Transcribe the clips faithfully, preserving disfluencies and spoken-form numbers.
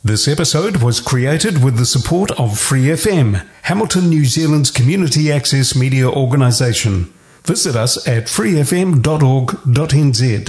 This episode was created with the support of Free F M, Hamilton, New Zealand's community access media organisation. Visit us at free f m dot org dot n z.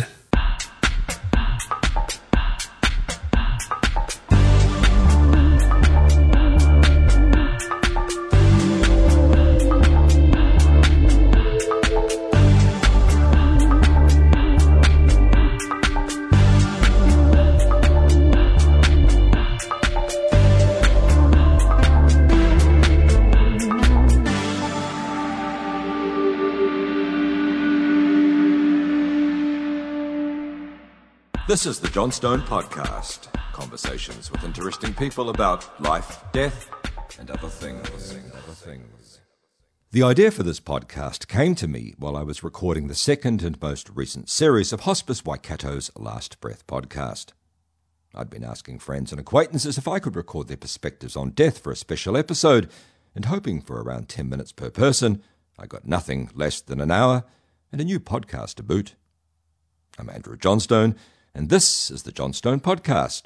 This is the John Stone Podcast, conversations with interesting people about life, death, and other things. Other things. The idea for this podcast came to me while I was recording the second and most recent series of Hospice Waikato's Last Breath podcast. I'd been asking friends and acquaintances if I could record their perspectives on death for a special episode, and hoping for around ten minutes per person, I got nothing less than an hour and a new podcast to boot. I'm Andrew Johnstone, and this is the John Stone Podcast.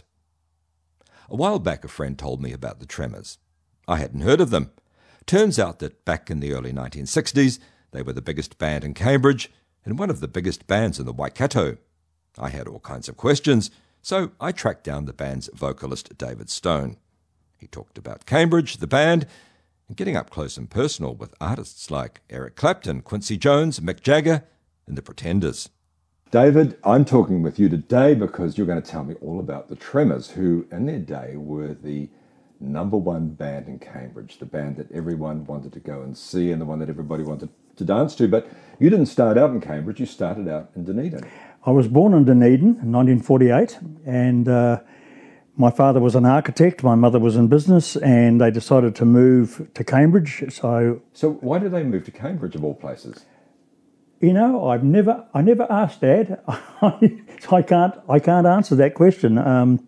A while back, a friend told me about the Tremors. I hadn't heard of them. Turns out that back in the early nineteen sixties, they were the biggest band in Cambridge and one of the biggest bands in the Waikato. I had all kinds of questions, so I tracked down the band's vocalist, David Stone. He talked about Cambridge, the band, and getting up close and personal with artists like Eric Clapton, Quincy Jones, Mick Jagger, and the Pretenders. David, I'm talking with you today because you're going to tell me all about the Tremors, who in their day were the number one band in Cambridge, the band that everyone wanted to go and see and the one that everybody wanted to dance to. But you didn't start out in Cambridge, you started out in Dunedin. I was born in Dunedin in nineteen forty-eight, and uh, my father was an architect, my mother was in business, and they decided to move to Cambridge. So, so why did they move to Cambridge of all places? You know, I've never, I never asked Dad. So I can't, I can't answer that question. Um,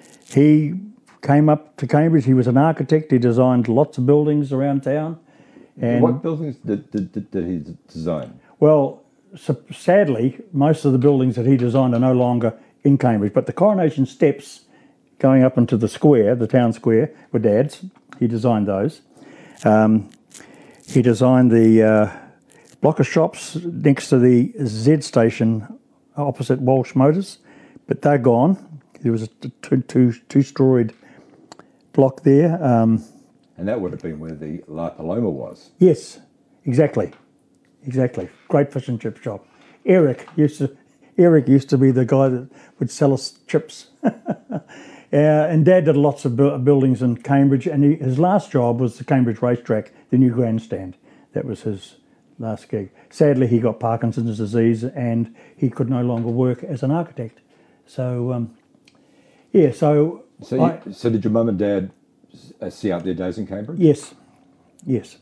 he came up to Cambridge. He was an architect. He designed lots of buildings around town. And what buildings did, did, did, did he design? Well, so sadly, most of the buildings that he designed are no longer in Cambridge. But the Coronation Steps going up into the square, the town square, were Dad's. He designed those. Um, he designed the Uh, block of shops next to the Z station opposite Walsh Motors, but they're gone. There was a two, two, two-storied block there. Um, and that would have been where the La Paloma was. Yes, exactly, exactly. Great fish and chip shop. Eric used to, Eric used to be the guy that would sell us chips. uh, and Dad did lots of bu- buildings in Cambridge, and he, his last job was the Cambridge Racetrack, the new grandstand. That was his last gig. Sadly, he got Parkinson's disease and he could no longer work as an architect. So, um, yeah, so... So, I, you, so did your mum and dad see out their days in Cambridge? Yes, yes.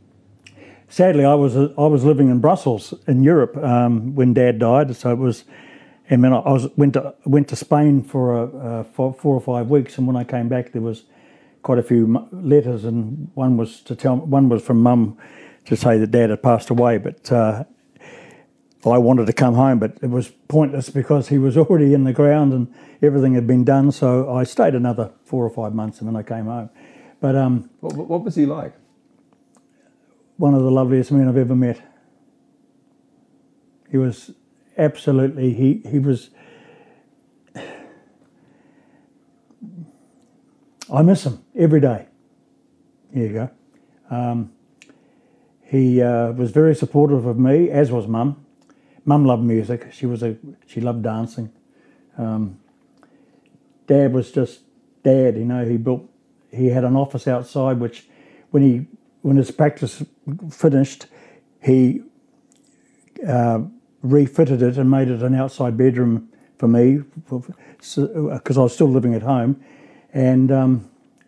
Sadly, I was I was living in Brussels in Europe um, when Dad died. So it was, and then I was went to went to Spain for a uh, for four or five weeks. And when I came back, there was quite a few letters, and one was to tell one was from Mum to say that Dad had passed away, but uh, I wanted to come home, but it was pointless because he was already in the ground and everything had been done, so I stayed another four or five months and then I came home. But um, what, what was he like? One of the loveliest men I've ever met. He was absolutely, he, he was, I miss him every day. Here you go. Um, He uh, was very supportive of me, as was Mum. Mum loved music. She was a she loved dancing. Um, Dad was just Dad. You know, he built. He had an office outside, which, when he when his practice finished, he uh, refitted it and made it an outside bedroom for me, because I was still living at home, and. Um,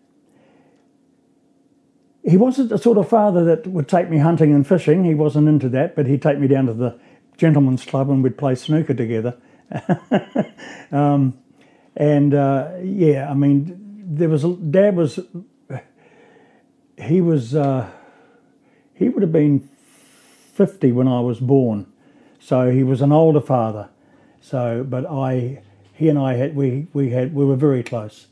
He wasn't the sort of father that would take me hunting and fishing. He wasn't into that, but he'd take me down to the gentleman's club and we'd play snooker together. um, and uh, yeah, I mean, there was Dad was he was uh, he would have been fifty when I was born, so he was an older father. So, but I he and I had we we had we were very close,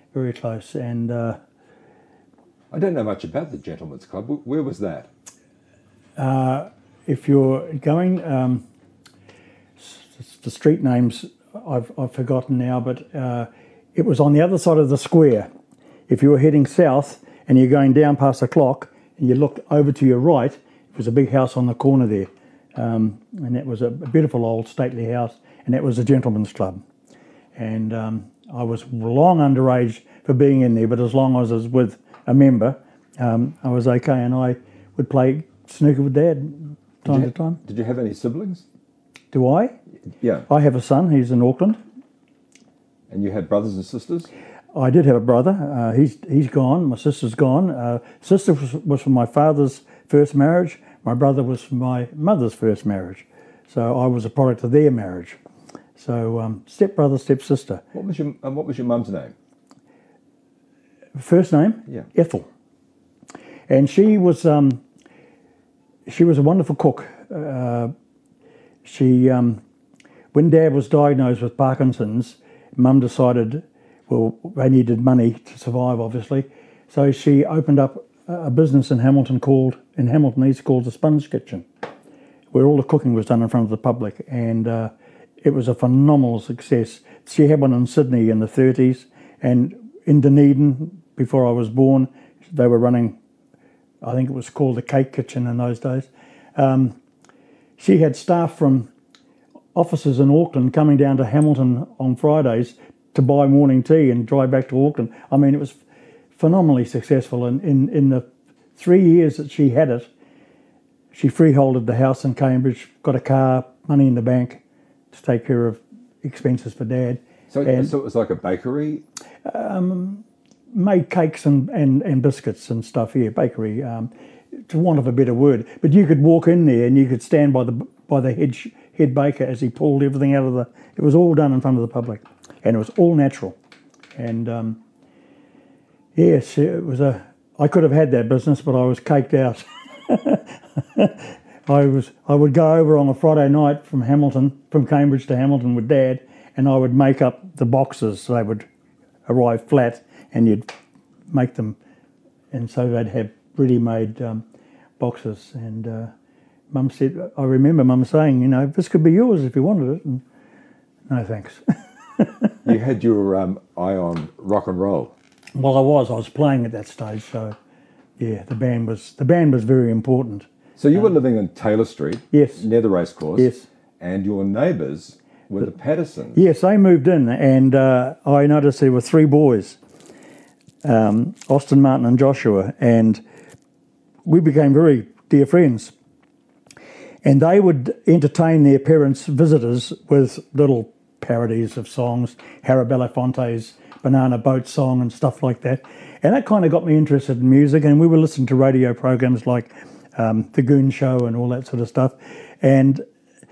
very close. And uh, I don't know much about the Gentlemen's Club. Wh- Where was that? uh, if you're going, um, s- the street names I've, I've forgotten now, but uh, it was on the other side of the square. If you were heading south and you're going down past the clock and you look over to your right, it was a big house on the corner there. Um, and that was a beautiful old stately house, and that was a gentleman's club. And um, I was long underage for being in there, but as long as I was with a member, um, I was okay, and I would play snooker with Dad time Did to you, time. Did you have any siblings? Do I? Yeah. I have a son, he's in Auckland. And you had brothers and sisters? I did have a brother, uh, he's he's gone, my sister's gone. Uh, sister was, was from my father's first marriage, my brother was from my mother's first marriage. So I was a product of their marriage. So um, step brother, step sister. What was your um, What was your mum's name? First name, Yeah. Ethel, and she was um, she was a wonderful cook. Uh, she um, when Dad was diagnosed with Parkinson's, Mum decided, well, they needed money to survive, obviously, so she opened up a business in Hamilton called in Hamilton East called the Sponge Kitchen, where all the cooking was done in front of the public, and uh, it was a phenomenal success. She had one in Sydney in the thirties, and in Dunedin, before I was born, they were running, I think it was called the Cake Kitchen in those days. Um, she had staff from offices in Auckland coming down to Hamilton on Fridays to buy morning tea and drive back to Auckland. I mean, it was phenomenally successful, and in, in the three years that she had it, she freeholded the house in Cambridge, got a car, money in the bank to take care of expenses for Dad. So, And- so it was like a bakery? made cakes and, and, and biscuits and stuff here, bakery, um, to want of a better word. But you could walk in there and you could stand by the by the head, head baker as he pulled everything out of the... It was all done in front of the public, and it was all natural. And um, yes, it was a... I could have had that business, but I was caked out. I was I would go over on a Friday night from Hamilton, from Cambridge to Hamilton with Dad, and I would make up the boxes. They would arrive flat, and you'd make them, and so they'd have ready-made um, boxes. And uh, Mum said, I remember Mum saying, you know, this could be yours if you wanted it. And no thanks. You had your um, eye on rock and roll. Well, I was. I was playing at that stage, so yeah, the band was the band was very important. So you were living on Taylor Street, Yes. near the racecourse. Yes. And your neighbours were the Pattersons. Yes, they moved in, and uh, I noticed there were three boys, um, Austin, Martin, and Joshua, and we became very dear friends. And they would entertain their parents' visitors with little parodies of songs, Harry Belafonte's Banana Boat Song and stuff like that. And that kind of got me interested in music, and we were listening to radio programs like um, The Goon Show and all that sort of stuff. And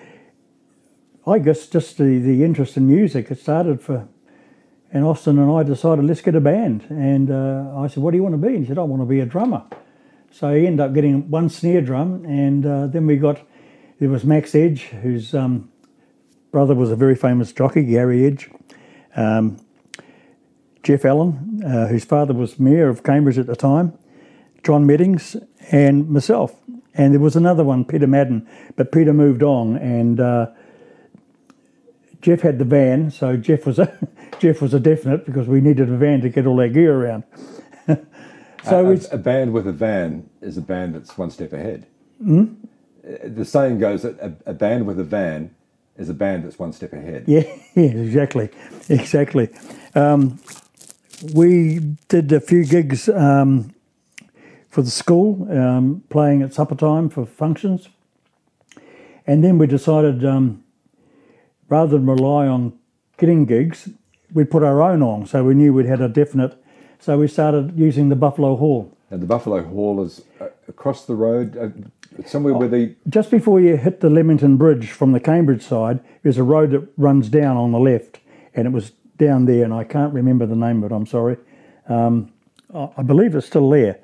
I guess just the, the interest in music, it started for, and Austin and I decided, let's get a band. And uh, I said, what do you want to be? And he said, I want to be a drummer. So he ended up getting one snare drum, and uh, then we got, there was Max Edge, whose um, brother was a very famous jockey, Gary Edge. Um, Jeff Allen, uh, whose father was mayor of Cambridge at the time, John Meddings, and myself. And there was another one, Peter Madden, but Peter moved on, and uh, Jeff had the van, so Jeff was a Jeff was a definite, because we needed a van to get all our gear around. so a, it's, a band with a van is a band that's one step ahead. Mm? The saying goes that a, a band with a van is a band that's one step ahead. yeah, yeah, exactly, exactly. Um, we did a few gigs um, for the school, um, playing at supper time for functions, and then we decided, um, rather than rely on getting gigs, we'd put our own on, so we knew we'd had a definite. So we started using the Buffalo Hall. And the Buffalo Hall is uh, across the road, uh, somewhere where the... Just before you hit the Leamington Bridge from the Cambridge side, there's a road that runs down on the left, and it was down there, and I can't remember the name of it, I'm sorry. Um, I I believe it's still there.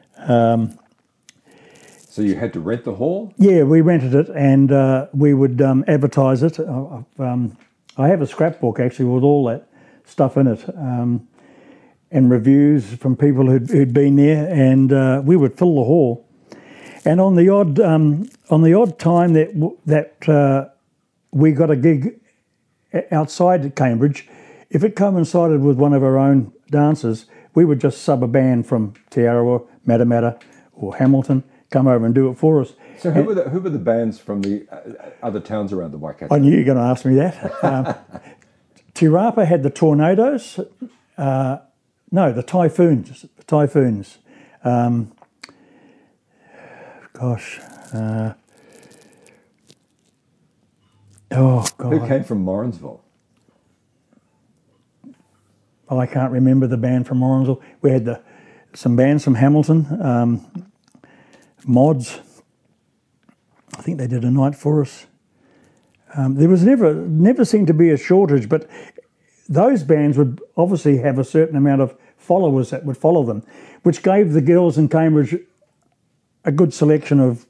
So you had to rent the hall? Yeah, we rented it, and uh, we would um, advertise it. I- I've, um, I have a scrapbook, actually, with all that stuff in it. Um, and reviews from people who'd, who'd been there, and uh, we would fill the hall. And on the odd um, on the odd time that that uh, we got a gig outside Cambridge, if it coincided with one of our own dances, we would just sub a band from Te Arawa, Matamata, or Hamilton come over and do it for us. So who were the who were the bands from the uh, other towns around the Waikato? I knew you were going to ask me that. Um, Te Rapa had the Tornadoes. Uh, no, the Typhoons. The Typhoons. Um, gosh. Uh, oh, God. Who came from Morrinsville? Oh, I can't remember the band from Morrinsville. We had the some bands from Hamilton. Um, Mods. I think they did a night for us. Um, there was never never seemed to be a shortage, but those bands would obviously have a certain amount of followers that would follow them, which gave the girls in Cambridge a good selection of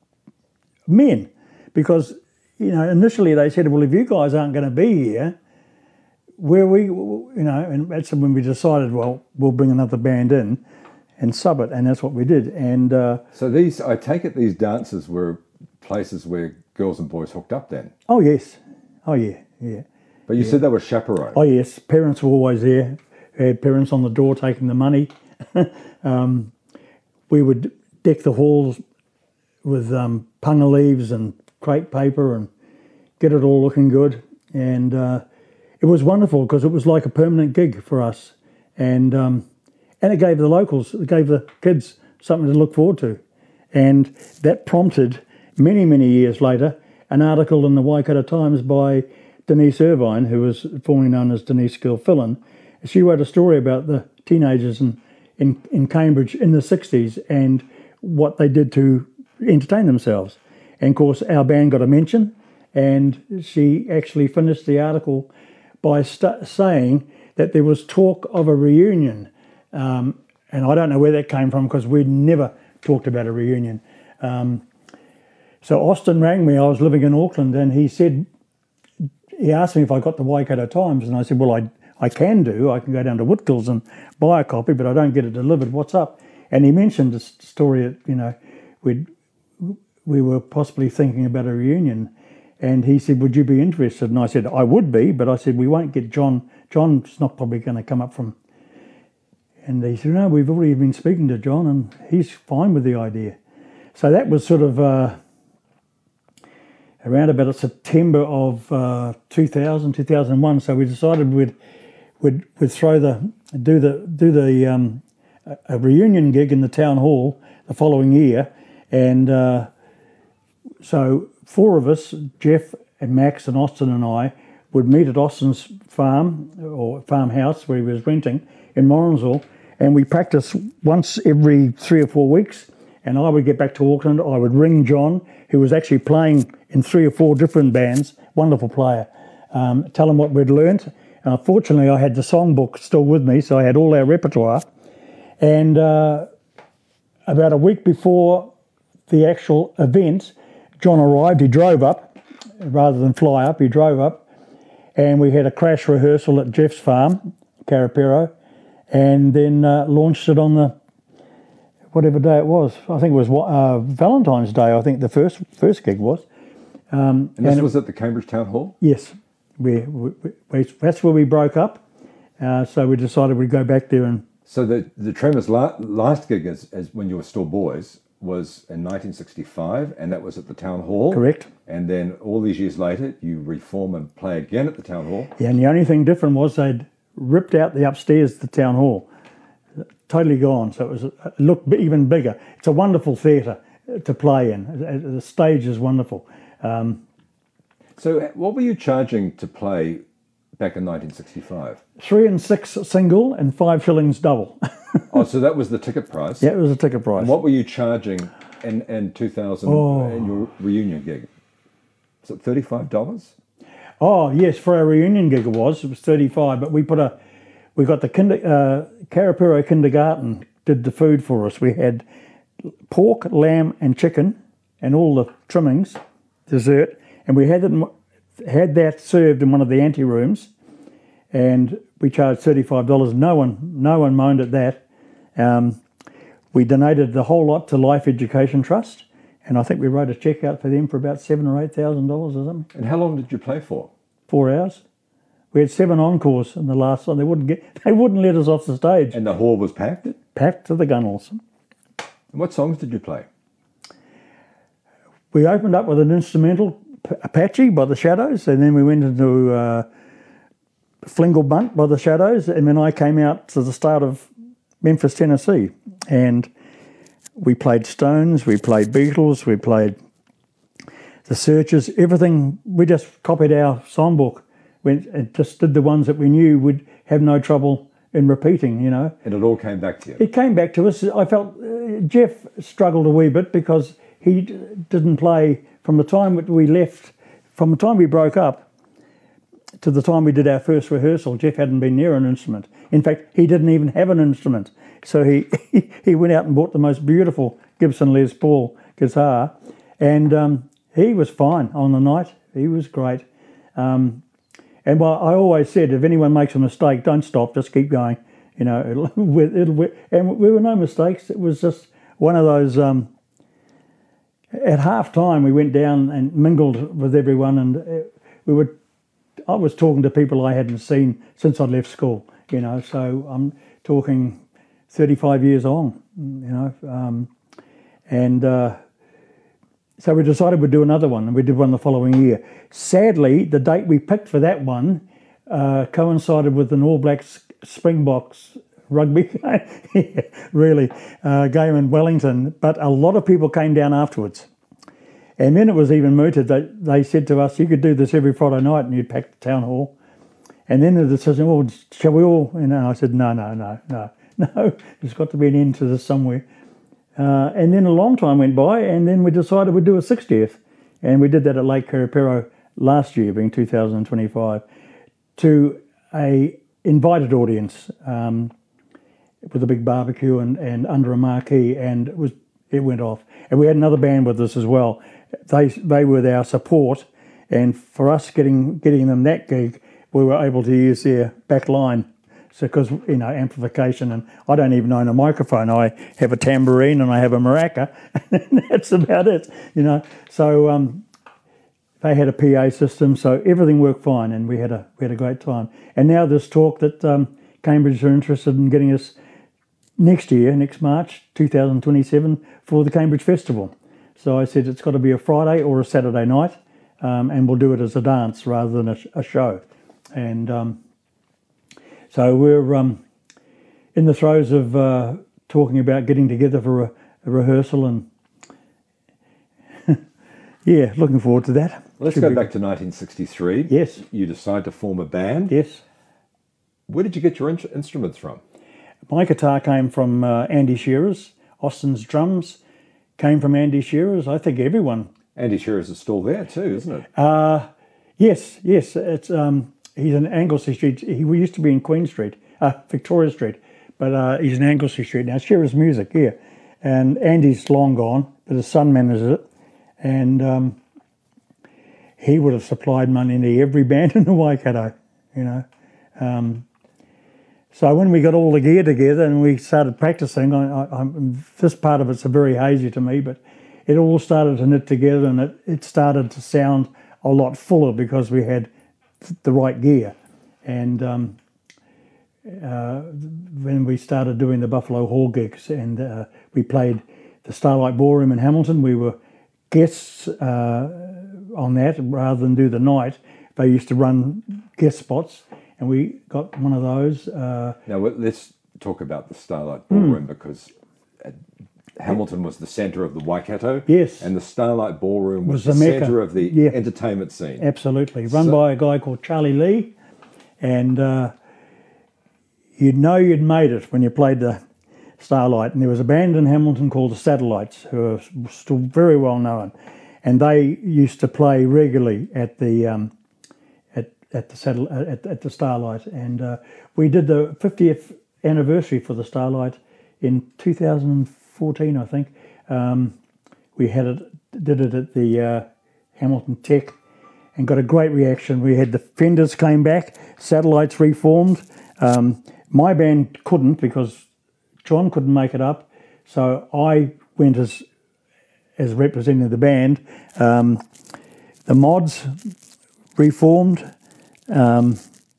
men, because you know initially they said, well, if you guys aren't going to be here, where we, you know, and that's when we decided, well, we'll bring another band in and sub it, and that's what we did. And uh, so these, I take it, these dances were places where girls and boys hooked up then. Oh yes, oh yeah, yeah. But you yeah. said they were chaperoned. Oh yes, parents were always there. We had parents on the door taking the money. um, we would deck the halls with um, punga leaves and crepe paper and get it all looking good. And uh, it was wonderful because it was like a permanent gig for us. And um, and it gave the locals, it gave the kids something to look forward to. And that prompted, many, many years later, an article in the Waikato Times by Denise Irvine, who was formerly known as Denise Gilfillan. She wrote a story about the teenagers in, in, in Cambridge in the sixties and what they did to entertain themselves. And of course, our band got a mention, and she actually finished the article by st- saying that there was talk of a reunion. Um, and I don't know where that came from because we'd never talked about a reunion. Um, so Austin rang me. I was living in Auckland, and he said, he asked me if I got the Waikato Times, and I said, well, I I can do. I can go down to Whitgill's and buy a copy, but I don't get it delivered. What's up? And he mentioned a story that, you know, we'd, we were possibly thinking about a reunion. And he said, would you be interested? And I said, I would be, but I said, we won't get John. John's not probably going to come up from... And he said, no, we've already been speaking to John, and he's fine with the idea. So that was sort of... Uh, around about September of uh, two thousand, two thousand one, so we decided we'd we'd, we'd throw the do the do the um, a reunion gig in the town hall the following year, and uh, so four of us, Jeff and Max and Austin and I, would meet at Austin's farm or farmhouse where he was renting in Morrinsville, and we practiced once every three or four weeks. And I would get back to Auckland, I would ring John, who was actually playing in three or four different bands, wonderful player, um, tell him what we'd learnt. Uh, fortunately, I had the songbook still with me, so I had all our repertoire. And uh, about a week before the actual event, John arrived. He drove up, rather than fly up, he drove up, and we had a crash rehearsal at Jeff's farm, Karapiro, and then uh, launched it on the whatever day it was. I think it was uh, Valentine's Day, I think the first first gig was. Um, and this and was at the Cambridge Town Hall? Yes. We, we, we, that's where we broke up. Uh, so we decided we'd go back there. And So the, the Tremors' la- last gig, as, as when you were still boys, was in nineteen sixty-five, and that was at the Town Hall. Correct. And then all these years later, you reform and play again at the Town Hall. Yeah, and the only thing different was they'd ripped out the upstairs of the Town Hall. Totally gone, so it was it looked even bigger. It's a wonderful theatre to play in. The stage is wonderful. Um, so, what were you charging to play back in nineteen sixty-five? Three and six single and five shillings double. Oh, so that was the ticket price. Yeah, it was a ticket price. And what were you charging in in two thousand oh. in your reunion gig? Was it thirty-five dollars? Oh yes, for our reunion gig it was. It was thirty-five, but we put a. We got the kinder, uh, Karapiro Kindergarten did the food for us. We had pork, lamb and chicken and all the trimmings, dessert, and we had, it, had that served in one of the ante rooms, and we charged thirty-five dollars. No one, no one moaned at that. Um, we donated the whole lot to Life Education Trust, and I think we wrote a cheque out for them for about seven or eight thousand dollars or something. And how long did you play for? Four hours. We had seven encores in the last one. They wouldn't get. They wouldn't let us off the stage. And the hall was packed? Packed to the gunnels. And what songs did you play? We opened up with an instrumental, Apache by the Shadows, and then we went into uh, Flingle Bunt by the Shadows, and then I came out to the start of Memphis, Tennessee, and we played Stones, we played Beatles, we played The Searchers, everything. We just copied our songbook, went and just did the ones that we knew would have no trouble in repeating, you know. And it all came back to you? It came back to us. I felt uh, Jeff struggled a wee bit because he d- didn't play from the time that we left, from the time we broke up to the time we did our first rehearsal. Jeff hadn't been near an instrument. In fact, he didn't even have an instrument. So he, he went out and bought the most beautiful Gibson Les Paul guitar, and um, he was fine on the night. He was great. Um, and well, I always said, if anyone makes a mistake, don't stop, just keep going. You know, it'll, it'll, and we were no mistakes. It was just one of those. Um, at half time, we went down and mingled with everyone, and we were. I was talking to people I hadn't seen since I'd left school. You know, so I'm talking thirty-five years on. You know, um, and. Uh, So we decided we'd do another one, and we did one the following year. Sadly, the date we picked for that one uh, coincided with an All Blacks Springboks rugby game, really, uh, game in Wellington. But a lot of people came down afterwards. And then it was even mooted. They, they said to us, you could do this every Friday night, and you'd pack the town hall. And then the decision, well, shall we all? You know, I said, no, no, no, no, no. There's got to be an end to this somewhere. Uh, and then a long time went by, and then we decided we'd do a sixtieth. And we did that at Lake Karapiro last year, being two thousand twenty-five, to a invited audience um, with a big barbecue and, and under a marquee, and it was it went off. And we had another band with us as well. They they were our support, and for us getting getting them that gig, we were able to use their back line. So, because, you know, amplification, and I don't even own a microphone. I have a tambourine and I have a maraca, and that's about it, you know. So um, they had a P A system, so everything worked fine, and we had a we had a great time. And now there's talk that um, Cambridge are interested in getting us next year, next March, two thousand twenty-seven, for the Cambridge Festival. So I said it's got to be a Friday or a Saturday night, um, and we'll do it as a dance rather than a, a show. And um, So we're um, in the throes of uh, talking about getting together for a, a rehearsal, and yeah, looking forward to that. Let's Should go be... back to nineteen sixty-three. Yes. You decide to form a band. Yes. Where did you get your in- instruments from? My guitar came from uh, Andy Shearer's. Austin's drums came from Andy Shearer's. I think everyone. Andy Shearer's is still there too, isn't it? Uh, yes, yes. It's um, he's in Anglesey Street. He we used to be in Queen Street, uh, Victoria Street, but uh, he's in Anglesey Street now. Shearer's Music, yeah. And Andy's long gone, but his son manages it, and um, he would have supplied money to every band in the Waikato, you know. Um, so when we got all the gear together and we started practicing, I, I, I'm, this part of it's a very hazy to me, but it all started to knit together, and it, it started to sound a lot fuller because we had the right gear. And um, uh, when we started doing the Buffalo Hall gigs, and uh, we played the Starlight Ballroom in Hamilton, we were guests uh, on that rather than do the night. They used to run guest spots, and we got one of those. Uh, now let's talk about the Starlight Ballroom, mm. because Hamilton was the centre of the Waikato. Yes. And the Starlight Ballroom was, was the, the centre of the yeah. entertainment scene. Absolutely. Run so, by a guy called Charlie Lee. And uh, you'd know you'd made it when you played the Starlight. And there was a band in Hamilton called the Satellites, who are still very well known. And they used to play regularly at the um, at at the satel- at, at the Starlight. And uh, we did the fiftieth anniversary for the Starlight in two thousand fourteen, I think. Um, we had it, did it at the uh, Hamilton Tech, and got a great reaction. We had the Fenders came back, Satellites reformed, Um, my band couldn't because John couldn't make it up, so I went as as representing the band. Um, the Mods reformed. Um,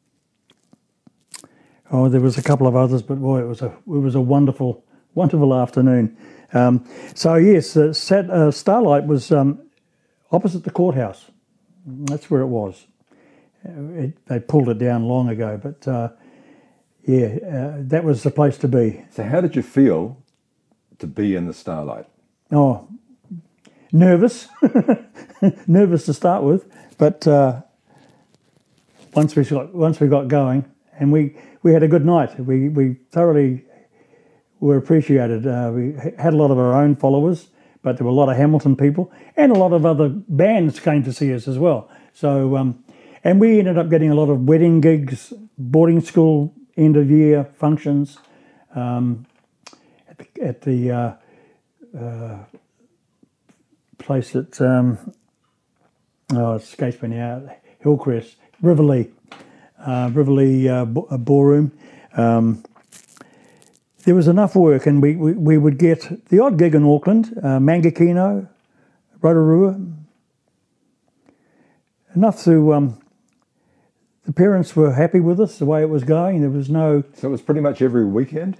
oh, there was a couple of others, but boy, it was a it was a wonderful wonderful afternoon. Um, so yes, uh, Sat, uh, Starlight was um, opposite the courthouse. That's where it was. It, they pulled it down long ago, but uh, yeah, uh, that was the place to be. So how did you feel to be in the Starlight? Oh, nervous, nervous to start with, but uh, once we got once we got going, and we, we had a good night. We we thoroughly were appreciated. Uh, we had a lot of our own followers, but there were a lot of Hamilton people, and a lot of other bands came to see us as well. So, um, and we ended up getting a lot of wedding gigs, boarding school end of year functions, um, at the, at the uh, uh, place that um, oh, it escapes me now, Hillcrest, Riverlea, uh, Riverlea uh, Ballroom. Um, there was enough work, and we, we, we would get the odd gig in Auckland, uh, Mangakino, Rotorua. Enough to, um, the parents were happy with us, the way it was going. There was no... So it was pretty much every weekend?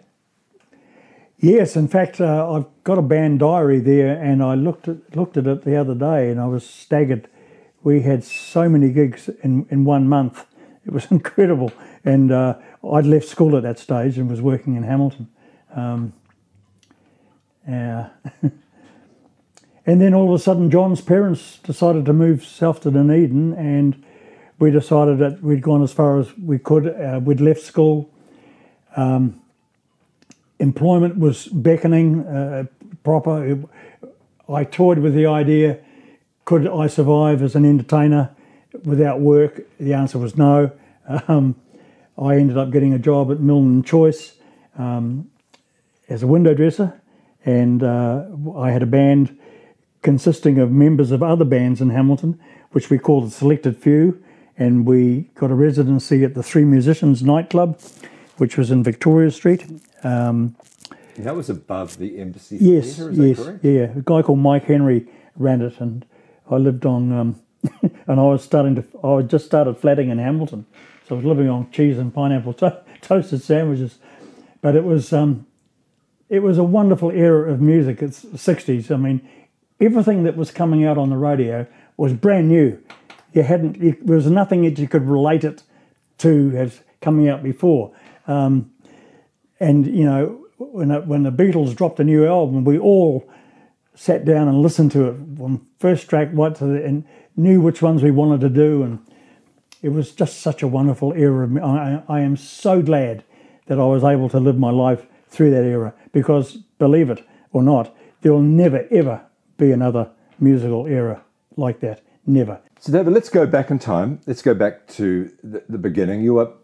Yes, in fact, uh, I've got a band diary there, and I looked at, looked at it the other day, and I was staggered. We had so many gigs in, in one month. It was incredible. And uh, I'd left school at that stage and was working in Hamilton. Um, uh, and then all of a sudden, John's parents decided to move south to Dunedin, and we decided that we'd gone as far as we could. Uh, we'd left school. Um, employment was beckoning, uh, proper. It, I toyed with the idea, could I survive as an entertainer without work? The answer was no. Um, I ended up getting a job at Milne Choice um, as a window dresser, and uh, I had a band consisting of members of other bands in Hamilton, which we called the Selected Few, and we got a residency at the Three Musicians nightclub, which was in Victoria Street. Um, and that was above the Embassy yes, Theatre, is yes, that correct? Yeah. A guy called Mike Henry ran it, and I lived on, um, and I was starting to, I just started flatting in Hamilton, so I was living on cheese and pineapple to- toasted sandwiches. But it was, um, it was a wonderful era of music. It's the sixties. I mean, everything that was coming out on the radio was brand new. You hadn't, you, there was nothing that you could relate it to as coming out before. Um, and, you know, when, it, when the Beatles dropped a new album, we all sat down and listened to it from first track right to the, and knew which ones we wanted to do. And it was just such a wonderful era. Of, I, I am so glad that I was able to live my life through that era, because, believe it or not, there will never, ever be another musical era like that. Never. So, David, let's go back in time. Let's go back to the, the beginning. You were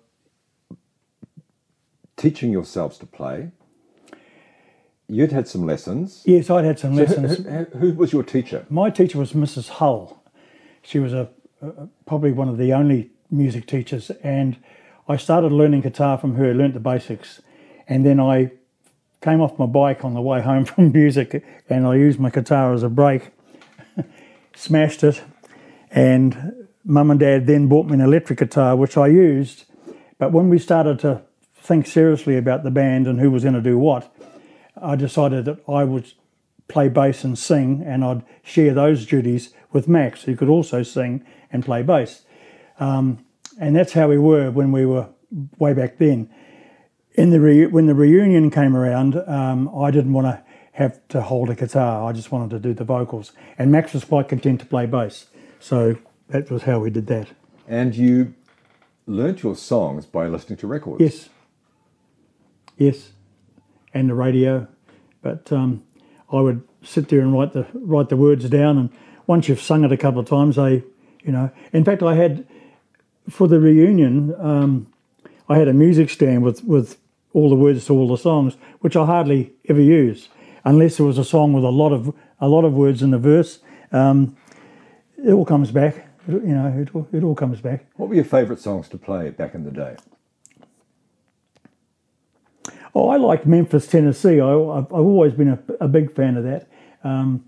teaching yourselves to play. You'd had some lessons. Yes, I'd had some So lessons. Who, who, who was your teacher? My teacher was Missus Hull. She was a, a probably one of the only music teachers, and I started learning guitar from her, learnt the basics, and then I came off my bike on the way home from music, and I used my guitar as a brake, smashed it, and Mum and Dad then bought me an electric guitar, which I used. But when we started to think seriously about the band and who was going to do what, I decided that I would play bass and sing, and I'd share those duties with Max, who could also sing and play bass. Um, and that's how we were when we were way back then. In the re- when the reunion came around, um, I didn't want to have to hold a guitar. I just wanted to do the vocals. And Max was quite content to play bass. So that was how we did that. And you learnt your songs by listening to records. Yes. Yes. And the radio. But um, I would sit there and write the write the words down. And once you've sung it a couple of times, I, you know... In fact, I had, for the reunion, um, I had a music stand with, with all the words to all the songs, which I hardly ever use, unless there was a song with a lot of a lot of words in the verse. Um, it all comes back. It, you know, it all, it all comes back. What were your favourite songs to play back in the day? Oh, I liked Memphis, Tennessee. I, I've, I've always been a, a big fan of that. Um,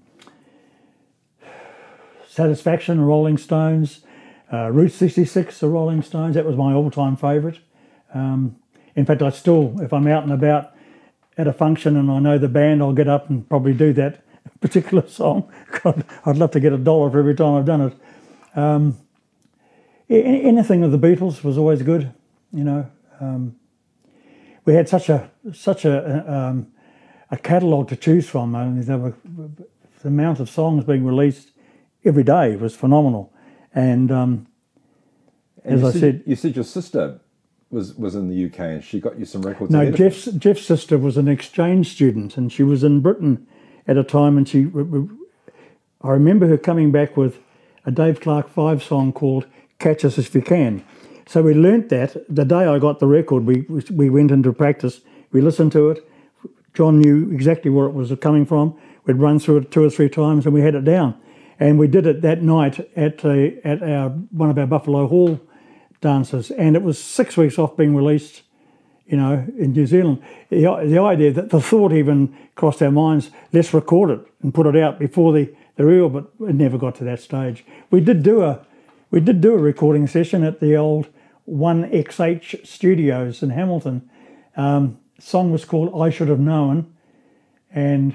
Satisfaction, the Rolling Stones, uh, Route sixty-six, the Rolling Stones. That was my all-time favourite. Um, in fact, I still, if I'm out and about at a function and I know the band, I'll get up and probably do that particular song. God, I'd love to get a dollar for every time I've done it. Um, anything of the Beatles was always good, you know. Um, we had such a such a um, a catalogue to choose from. I mean, there were, the amount of songs being released every day was phenomenal. And, um, and as I said, said, you said your sister was was in the U K and she got you some records. No, Jeff's Jeff's sister was an exchange student, and she was in Britain at a time. And she, I remember her coming back with a Dave Clark Five song called "Catch Us If You Can." So we learnt that the day I got the record. We we went into practice. We listened to it. John knew exactly where it was coming from. We'd run through it two or three times, and we had it down. And we did it that night at a, at our one of our Buffalo Hall dances, and it was six weeks off being released, you know, in New Zealand. The, the idea that the thought even crossed our minds, let's record it and put it out before the, the reel, but it never got to that stage. We did do a we did do a recording session at the old one X H Studios in Hamilton. Um, the song was called "I Should Have Known," and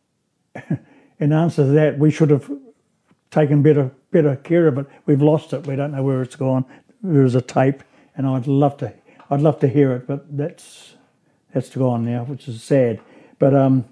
in answer to that, we should have taken better better care of it. We've lost it. We don't know where it's gone. There's a tape, and I'd love to I'd love to hear it, but that's that's gone now, which is sad. But um,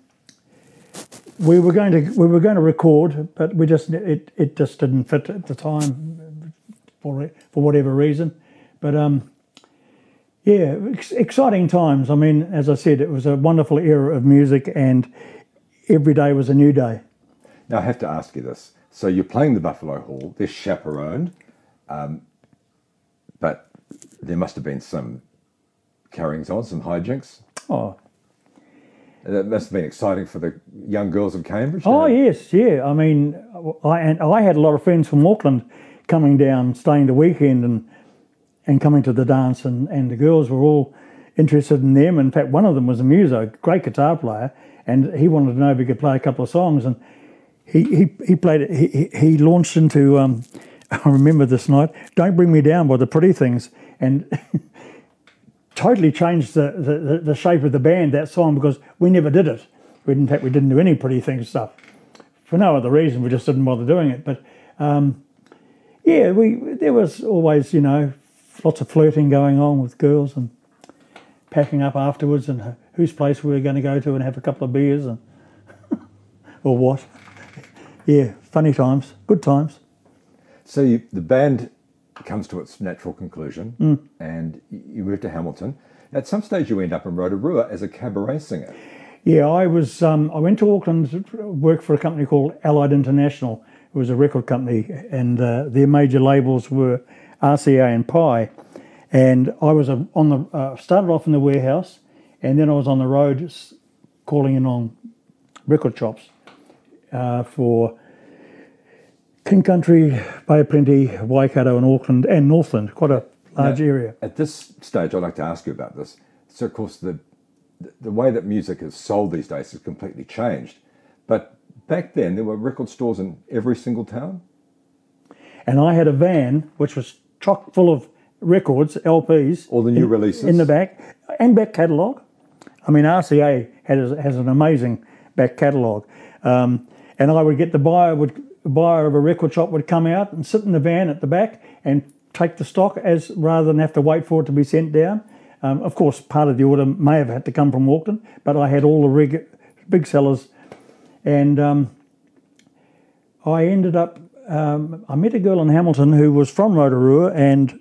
we were going to we were going to record, but we just it it just didn't fit at the time for for whatever reason. But um, yeah, ex- exciting times. I mean, as I said, it was a wonderful era of music, and every day was a new day. Now I have to ask you this. So you're playing the Buffalo Hall. They're chaperoned, um, but there must have been some carryings on, some hijinks. Oh, That must have been exciting for the young girls of Cambridge. oh you know? yes, yeah. I mean, I and I had a lot of friends from Auckland coming down, staying the weekend, and and coming to the dance, and, and the girls were all interested in them. In fact, one of them was a muso, great guitar player, and he wanted to know if he could play a couple of songs, and he he, he played it. He he launched into. Um, I remember this night. "Don't Bring Me Down" by the Pretty Things, and totally changed the, the, the shape of the band, that song, because we never did it. We, in fact, we didn't do any Pretty Things stuff for no other reason. We just didn't bother doing it. But um, yeah, we there was always, you know, lots of flirting going on with girls and packing up afterwards, and whose place we were going to go to and have a couple of beers and or what. Yeah, funny times, good times. So you, the band comes to its natural conclusion, mm. and you move to Hamilton. At some stage, you end up in Rotorua as a cabaret singer. Yeah, I was. Um, I went to Auckland to work for a company called Allied International. It was a record company, and uh, their major labels were R C A and Pi. And I was a, on the uh, started off in the warehouse, and then I was on the road calling in on record shops uh, for King Country, Bay of Plenty, Waikato and Auckland and Northland, quite a large now, area. At this stage, I'd like to ask you about this. So, of course, the the way that music is sold these days has completely changed. But back then, there were record stores in every single town? And I had a van which was chock full of records, L Ps. All the new in, releases? In the back, and back catalogue. I mean, R C A has, has an amazing back catalogue. Um, and I would get the buyer would... The buyer of a record shop would come out and sit in the van at the back and take the stock, as rather than have to wait for it to be sent down. Um, of course, part of the order may have had to come from Auckland, but I had all the rig, big sellers. And um, I ended up, um, I met a girl in Hamilton who was from Rotorua, and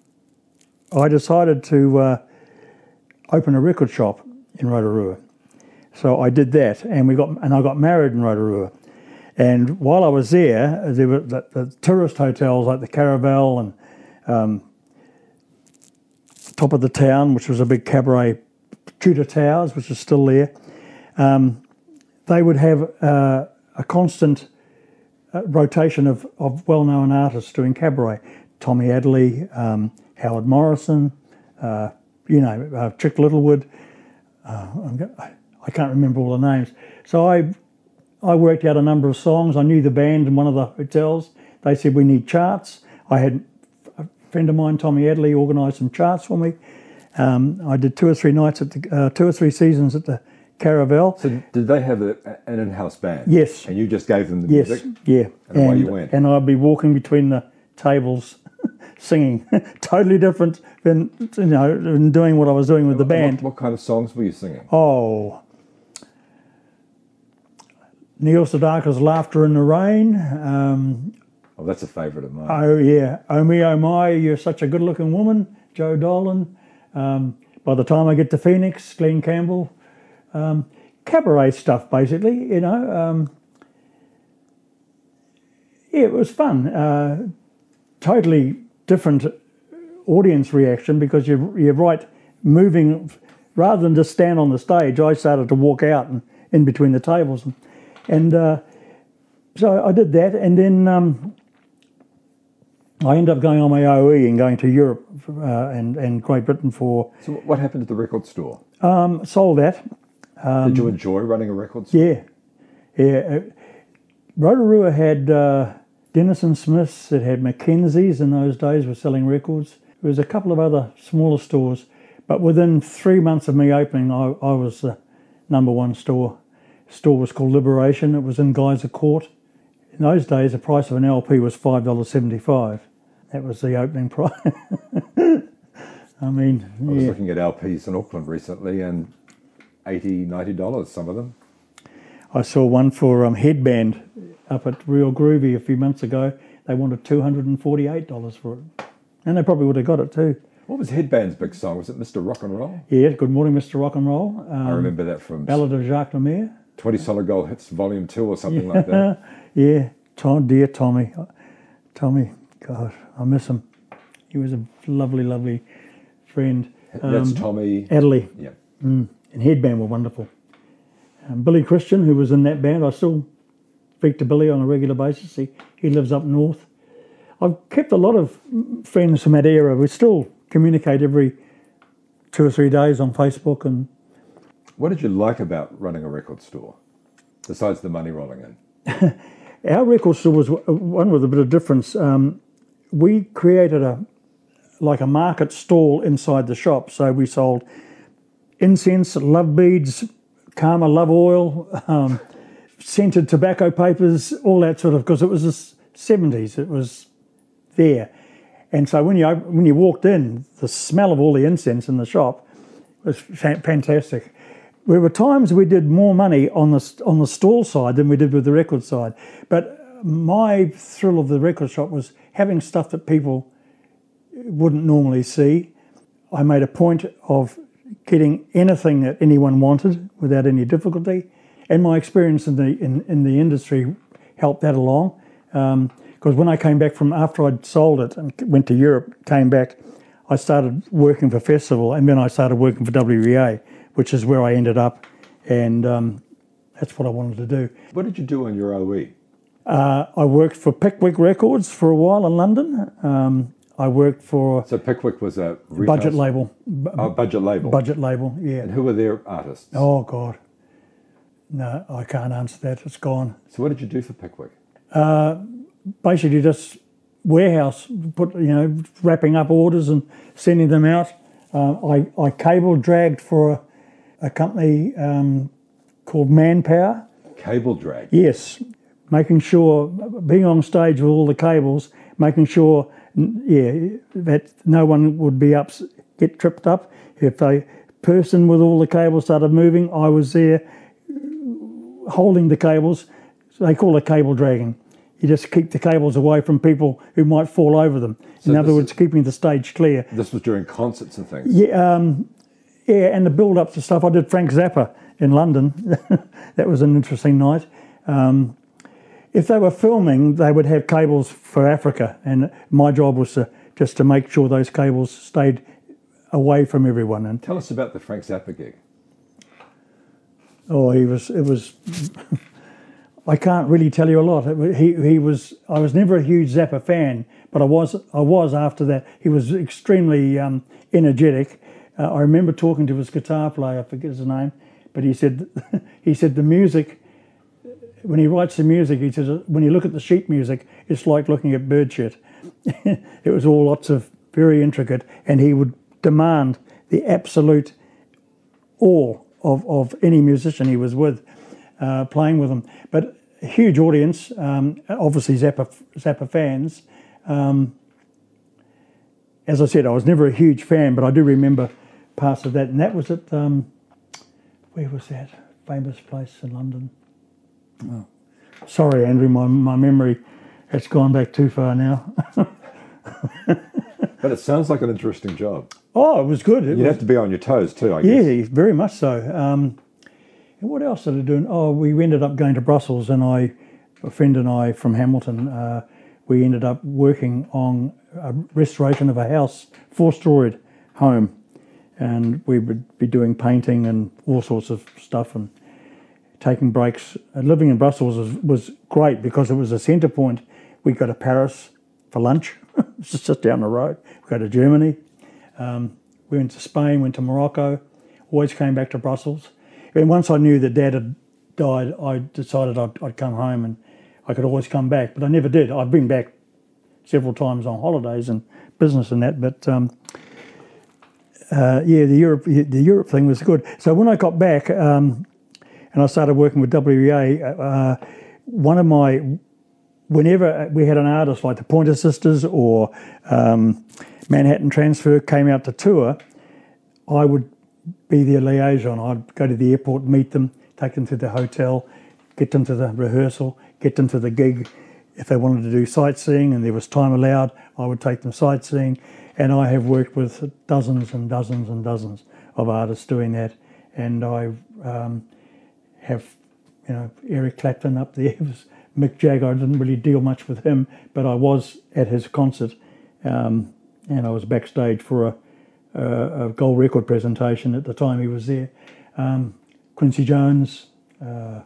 I decided to uh, open a record shop in Rotorua. So I did that, and we got and I got married in Rotorua. And while I was there, there were the, the tourist hotels like the Caravel and um, top of the town, which was a big cabaret, Tudor Towers, which is still there. Um, they would have uh, a constant uh, rotation of, of well-known artists doing cabaret. Tommy Adderley, um, Howard Morrison, uh, you know, uh, Chick Littlewood, uh, I'm go- I can't remember all the names. So I I worked out a number of songs. I knew the band in one of the hotels. They said we need charts. I had a friend of mine, Tommy Adley, organised some charts for me. Um, I did two or three nights at the uh, two or three seasons at the Caravel. So did they have a, an in-house band? Yes. And you just gave them the Yes, music? yeah. And away you went. And I'd be walking between the tables singing. Totally different than, you know, than doing what I was doing with the band. What, what kind of songs were you singing? Oh, Neil Sedaka's Laughter in the Rain. Um, Oh, that's a favourite of mine. oh, yeah. Oh, me, oh, my, you're such a good-looking woman. Joe Dolan. Um, By the Time I Get to Phoenix, Glenn Campbell. Um, cabaret stuff, basically, you know. Um, yeah, it was fun. Uh, totally different audience reaction because you're, you're right, moving, rather than just stand on the stage, I started to walk out and in between the tables. And, and uh, so I did that, and then um, I ended up going on my O E and going to Europe uh, and, and Great Britain for... So what happened at the record store? Um, sold that. Um, Did you enjoy running a record store? Yeah. Yeah. Uh, Rotorua had uh, Denison Smiths, it had Mackenzie's in those days, were selling records. There was a couple of other smaller stores, but within three months of me opening, I, I was the number one store. The store was called Liberation. It was in Geyser Court. In those days, the price of an L P was five dollars seventy-five. That was the opening price. I mean, I was yeah. looking at L Ps in Auckland recently, and eighty dollars, ninety dollars, some of them. I saw one for um, Headband up at Real Groovy a few months ago. They wanted two hundred forty-eight dollars for it. And they probably would have got it too. What was Headband's big song? Was it Mister Rock and Roll? Yeah, Good Morning, Mister Rock and Roll. Um, I remember that from Ballad of Jacques Lemaire. twenty Solid Gold Hits Volume two or something like that. Yeah, Tom, dear Tommy. Tommy, God, I miss him. He was a lovely, lovely friend. That's Um, Tommy. Adderley. Yeah. Mm, and Headband were wonderful. Um, Billy Christian, who was in that band, I still speak to Billy on a regular basis. He, he lives up north. I've kept a lot of friends from that era. We still communicate every two or three days on Facebook. And What did you like about running a record store, besides the money rolling in? our record store was one with a bit of difference. Um, we created a like a market stall inside the shop. So we sold incense, love beads, Karma love oil, um, scented tobacco papers, all that sort of, because it was the seventies, it was there. And so when you when you walked in, the smell of all the incense in the shop was fantastic. There were times we did more money on the on the stall side than we did with the record side. But my thrill of the record shop was having stuff that people wouldn't normally see. I made a point of getting anything that anyone wanted without any difficulty, and my experience in the in, in the industry helped that along. Um, because when I came back from after I'd sold it and went to Europe, came back, I started working for Festival, and then I started working for W V A, which is where I ended up, and um, that's what I wanted to do. What did you do on your O E? Uh, I worked for Pickwick Records for a while in London. Um, I worked for So Pickwick was a retail budget label. B- Oh, budget label. budget label, yeah. And who were their artists? Oh, God. No, I can't answer that. It's gone. So what did you do for Pickwick? Basically just warehouse, put you know, wrapping up orders and sending them out. Uh, I, I cable dragged for a, a company um, called Manpower. Cable drag. Yes, making sure, being on stage with all the cables, making sure, yeah, that no one would be up, get tripped up. If a person with all the cables started moving, I was there holding the cables. So they call it cable dragging. You just keep the cables away from people who might fall over them. So In other this words, is- keeping the stage clear. This was during concerts and things. Yeah, um, yeah, and the build-up to stuff. I did Frank Zappa in London. That was an interesting night. Um, if they were filming, they would have cables for Africa, and my job was to, just to make sure those cables stayed away from everyone. And Tell us about the Frank Zappa gig. oh, he was. It was. I can't really tell you a lot. It wa- He he was. I was never a huge Zappa fan, but I was. I was after that. He was extremely um, energetic. Uh, I remember talking to his guitar player, I forget his name, but he said he said the music, when he writes the music, he says when you look at the sheet music, it's like looking at bird shit. It was all lots of very intricate, and he would demand the absolute awe of, of any musician he was with, uh, playing with them. But a huge audience, um, obviously Zappa, Zappa fans. Um, as I said, I was never a huge fan, but I do remember parts of that. And that was at, um, where was that? Famous place in London. Oh. Sorry, Andrew, my, my memory has gone back too far now. But it sounds like an interesting job. Oh, it was good. It You'd was, have to be on your toes too, I guess. yeah, very much so. Um, and what else did I do? Oh, we ended up going to Brussels, and I, a friend and I from Hamilton, uh, we ended up working on a restoration of a house, four-storied home, and we would be doing painting and all sorts of stuff and taking breaks. Uh, living in Brussels was, was great because it was a centre point. We go to Paris for lunch. It's just down the road. We go to Germany. Um, we went to Spain, went to Morocco, always came back to Brussels. And once I knew that Dad had died, I decided I'd, I'd come home and I could always come back, but I never did. I've been back several times on holidays and business and that, but um, uh, yeah, the Europe the Europe thing was good. So when I got back um, and I started working with W E A, uh, one of my whenever we had an artist like the Pointer Sisters or um, Manhattan Transfer came out to tour, I would be their liaison. I'd go to the airport, meet them, take them to the hotel, get them to the rehearsal, get them to the gig. If they wanted to do sightseeing and there was time allowed, I would take them sightseeing. And I have worked with dozens and dozens and dozens of artists doing that. And I um, have, you know, Eric Clapton up there. Was Mick Jagger. I didn't really deal much with him, but I was at his concert, um, and I was backstage for a, a, a gold record presentation at the time he was there. Um, Quincy Jones. Uh,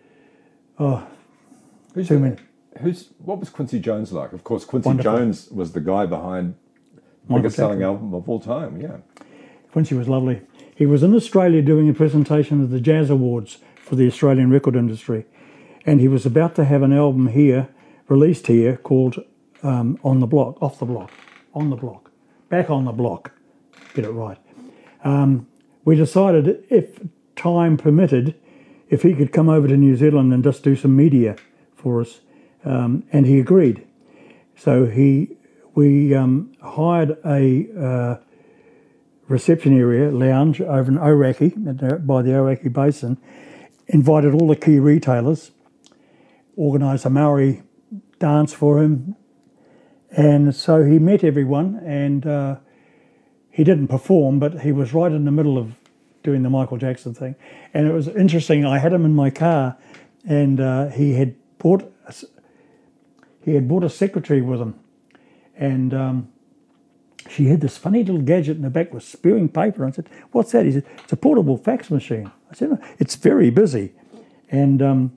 oh, Who's too many. Who's what was Quincy Jones like? Of course, Quincy Wonderful. Jones was the guy behind the Michael biggest selling Jackson. album of all time. Yeah, Quincy was lovely. He was in Australia doing a presentation of the Jazz Awards for the Australian record industry, and he was about to have an album here, released here, called um, On the Block, Off the Block, On the Block, Back on the Block, get it right. Um, we decided if time permitted, if he could come over to New Zealand and just do some media for us, um, and he agreed. So he, we um, hired a uh, reception area, lounge, over in Ōrākei, by the Ōrākei Basin, invited all the key retailers, organised a Maori dance for him, and so he met everyone, and uh, he didn't perform, but he was right in the middle of doing the Michael Jackson thing. And it was interesting, I had him in my car, and uh, he had bought a, he had bought a secretary with him, and um, she had this funny little gadget in the back with spewing paper. I said, "What's that?" He said, "It's a portable fax machine." I said, "No, it's very busy." And um,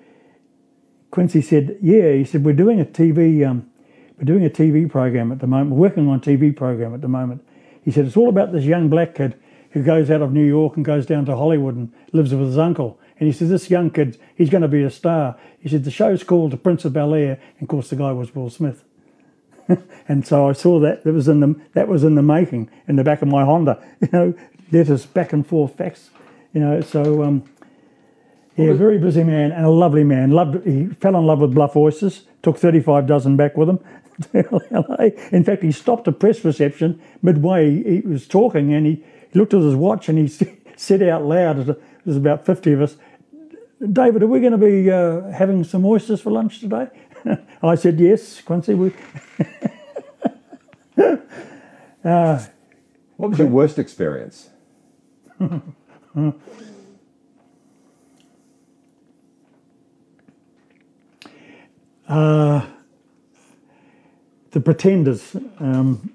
Quincy said, "Yeah." He said, "We're doing a T V, um, we're doing a T V program at the moment. We're working on a T V program at the moment." He said, "It's all about this young black kid who goes out of New York and goes down to Hollywood and lives with his uncle." And he said, "This young kid, he's going to be a star." He said, "The show's called The Prince of Bel-Air," and of course the guy was Will Smith. And so I saw that that was in the that was in the making in the back of my Honda. You know, letters back and forth, fax. You know, so um, yeah, a very busy man and a lovely man. Loved he fell in love with Bluff Oysters. Took thirty-five dozen back with him to L A. In fact, he stopped a press reception midway. He was talking and he, he looked at his watch and he said out loud, there was about fifty of us, "David, are we going to be uh, having some oysters for lunch today?" I said, "Yes, Quincy." We. uh, what was your worst experience? uh, the Pretenders. Um,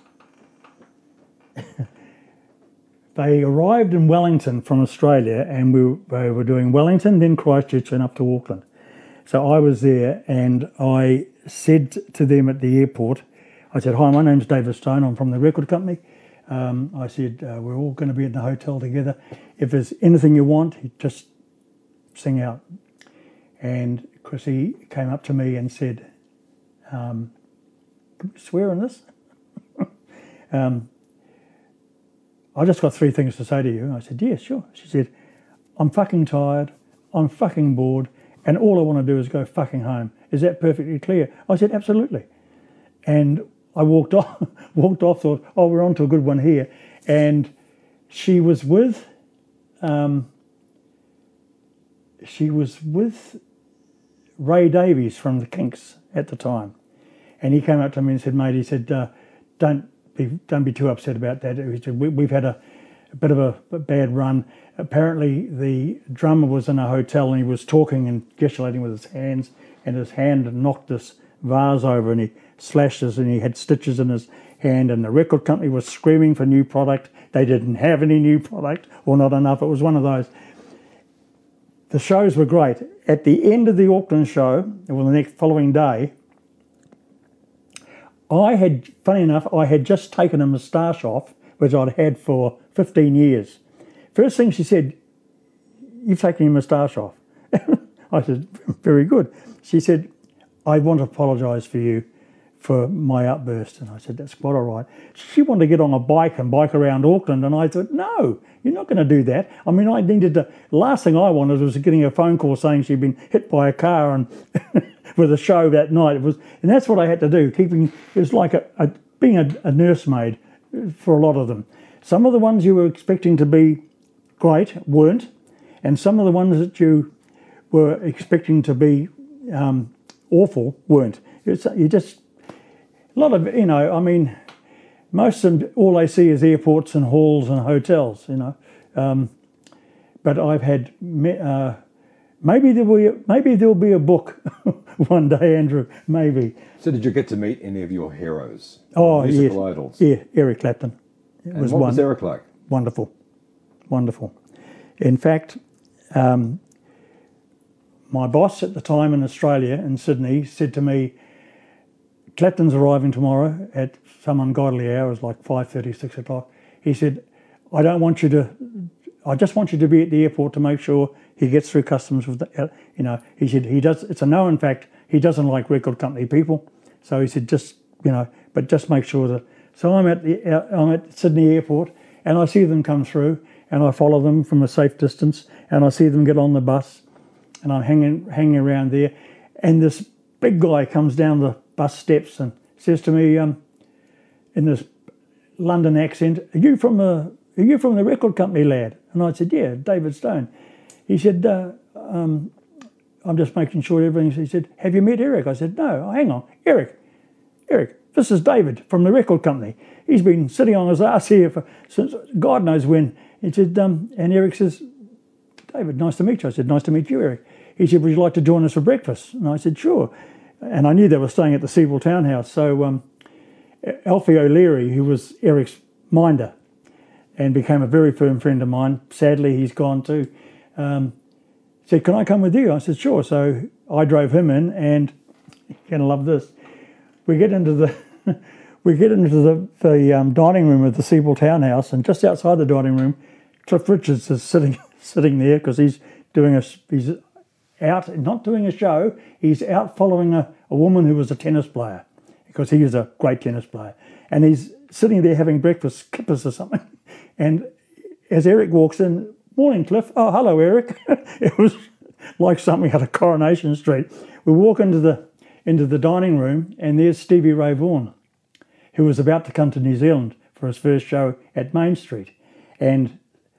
they arrived in Wellington from Australia, and we were, we were doing Wellington, then Christchurch, and up to Auckland. So I was there, and I said to them at the airport, I said, "Hi, my name's David Stone. I'm from the record company. Um, I said, uh, we're all going to be in the hotel together. If there's anything you want, just sing out. And Chrissy came up to me and said, um, can we swear on this? um, I just got three things to say to you. I said, yeah, sure. She said, I'm fucking tired, I'm fucking bored, and all I want to do is go fucking home. Is that perfectly clear? I said, absolutely. And I walked off, walked off, thought, oh, we're on to a good one here. And she was with, um, she was with Ray Davies from the Kinks at the time. And he came up to me and said, mate, he said, uh, don't be don't be too upset about that. He said, we, we've had a, a bit of a, a bad run. Apparently the drummer was in a hotel and he was talking and gesticulating with his hands, and his hand knocked this vase over and he slashed us, and he had stitches in his hand, and the record company was screaming for new product. They didn't have any new product, or not enough. It was one of those. The shows were great. At the end of the Auckland show, or the next following day, I had, funny enough, I had just taken a moustache off, which I'd had for fifteen years. First thing she said, you've taken your moustache off. I said, very good. She said, I want to apologise for you for my outburst. And I said, that's quite all right. She wanted to get on a bike and bike around Auckland, and I thought, no, you're not going to do that. I mean, I needed to, last thing I wanted was getting a phone call saying she'd been hit by a car and with a show that night. It was, and that's what I had to do, keeping, it was like a, a, being a, a nursemaid for a lot of them. Some of the ones you were expecting to be great weren't, and some of the ones that you were expecting to be um, awful weren't. It's, you just, a lot of, you know, I mean, most of them, all they see is airports and halls and hotels, you know. Um, but I've had, uh, maybe there will be, maybe there'll be a book one day, Andrew, maybe. So did you get to meet any of your heroes? Oh, musical yes. idols? Yeah, Eric Clapton. It and was what one, was Eric like? Wonderful, wonderful. In fact, um, my boss at the time in Australia, in Sydney, said to me, Clapton's arriving tomorrow at some ungodly hours, like five thirty, six o'clock. He said, I don't want you to, I just want you to be at the airport to make sure he gets through customs with the, you know, he said, he does, it's a known fact, he doesn't like record company people. So he said, just, you know, but just make sure that, so I'm at the, I'm at Sydney Airport, and I see them come through, and I follow them from a safe distance, and I see them get on the bus, and I'm hanging, hanging around there, and this big guy comes down the bus steps and says to me, um, in this London accent, "Are you from the Are you from the record company, lad?" And I said, "Yeah, David Stone." He said, uh, um, "I'm just making sure everything's." He said, "Have you met Eric?" I said, "No." Oh, hang on, Eric, Eric. This is David from the record company. He's been sitting on his ass here for since God knows when. He said, um, and Eric says, "David, nice to meet you." I said, "Nice to meet you, Eric." He said, "Would you like to join us for breakfast?" And I said, "Sure." And I knew they were staying at the Seaville Townhouse. So um, Alfie O'Leary, who was Eric's minder and became a very firm friend of mine, sadly he's gone too, um, said, "Can I come with you?" I said, "Sure." So I drove him in, and you're going to love this. We get into the we get into the, the um, dining room of the Seaville Townhouse, and just outside the dining room, Cliff Richards is sitting sitting there because he's doing a he's out not doing a show. He's out following a, a woman who was a tennis player, because he is a great tennis player, and he's sitting there having breakfast, kippers or something. And as Eric walks in, "Morning, Cliff." "Oh, hello, Eric." It was like something out of Coronation Street. We walk into the into the dining room, and there's Stevie Ray Vaughan, who was about to come to New Zealand for his first show at Main Street. And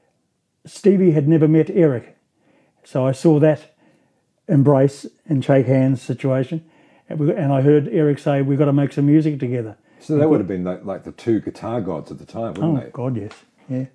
Stevie had never met Eric. So I saw that embrace and shake hands situation. And, we, and I heard Eric say, "We've got to make some music together." So they would have been like, like the two guitar gods at the time, wouldn't oh, they? God, yes. Yeah.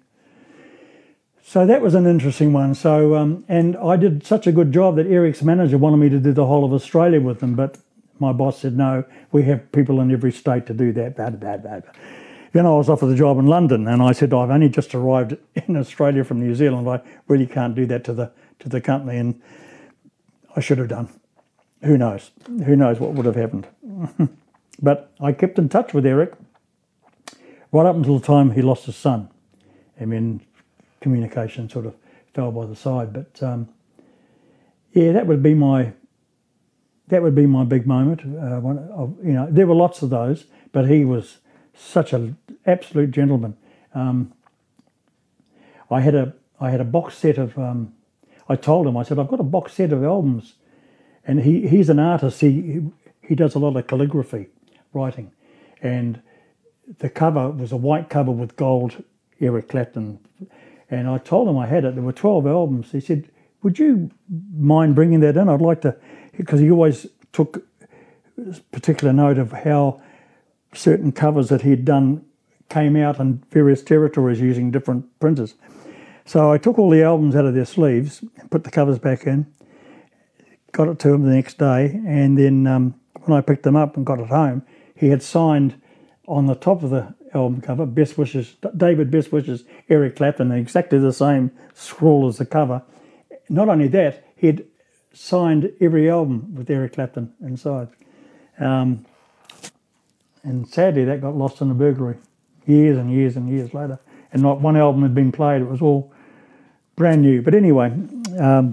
So that was an interesting one. So, um, and I did such a good job that Eric's manager wanted me to do the whole of Australia with them, but my boss said, "No, we have people in every state to do that." Bad, bad, bad. Then I was offered the job in London, and I said, "I've only just arrived in Australia from New Zealand. I really can't do that to the to the company," and I should have done. Who knows? Who knows what would have happened? But I kept in touch with Eric. right up until the time he lost his son. I mean, communication sort of fell by the side. But um, yeah, that would be my that would be my big moment. Uh, one of, you know, there were lots of those, but he was such an absolute gentleman. Um, I had a I had a box set of. Um, I told him, I said, I've got a box set of albums, and he he's an artist. He he does a lot of calligraphy writing, and the cover was a white cover with gold Eric Clapton. And I told him I had it. There were twelve albums. He said, would you mind bringing that in? I'd like to, because he always took particular note of how certain covers that he'd done came out in various territories using different printers. So I took all the albums out of their sleeves, put the covers back in, got it to him the next day, and then um, when I picked them up and got it home, he had signed on the top of the album cover, Best Wishes, David Best Wishes, Eric Clapton, exactly the same scroll as the cover. Not only that, he'd signed every album with Eric Clapton inside. Um, and sadly, that got lost in a burglary years and years and years later. And not one album had been played. It was all brand new. But anyway, um,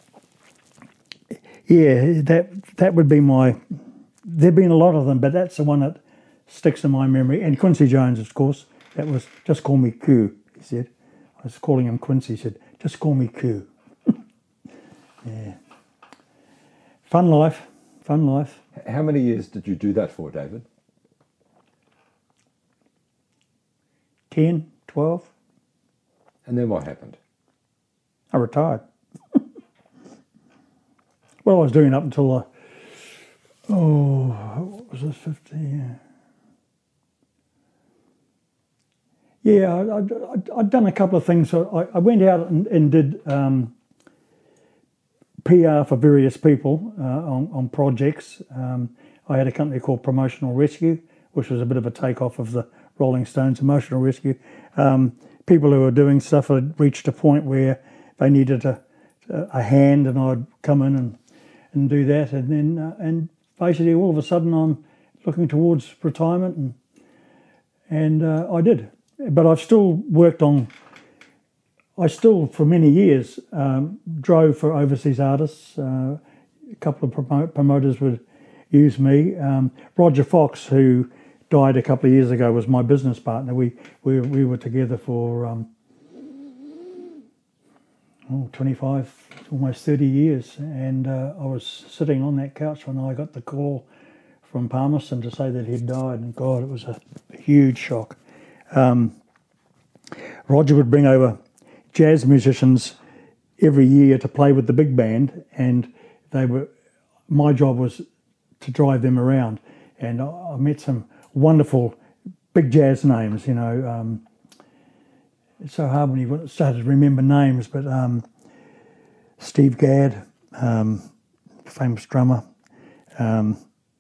yeah, that that would be my... There've been a lot of them, but that's the one that sticks in my memory. And Quincy Jones, of course. That was, just call me Q, he said. I was calling him Quincy. He said, just call me Q. Yeah. Fun life. Fun life. How many years did you do that for, David? ten, twelve. And then what happened? I retired. Well, I was doing up until, uh, oh, what was this, fifteen? Yeah, I, I, I'd done a couple of things. So I, I went out and, and did um, P R for various people uh, on, on projects. Um, I had a company called Promotional Rescue, which was a bit of a takeoff of the Rolling Stones Emotional Rescue. Um, people who were doing stuff had reached a point where they needed a, a hand, and I'd come in and, and do that. And then, uh, and basically, all of a sudden, I'm looking towards retirement, and and uh, I did. But I've still worked on. I still, for many years, um, drove for overseas artists. Uh, a couple of promo- promoters would use me. Um, Roger Fox, who died a couple of years ago, was my business partner. We we we were together for um, oh, twenty-five, almost thirty years, and uh, I was sitting on that couch when I got the call from Palmerston to say that he'd died, and God, it was a huge shock. Um, Roger would bring over jazz musicians every year to play with the big band, and they were. My job was to drive them around, and I, I met some wonderful big jazz names. You know, um, it's so hard when you started to remember names, but um, Steve Gadd, um, famous drummer, um,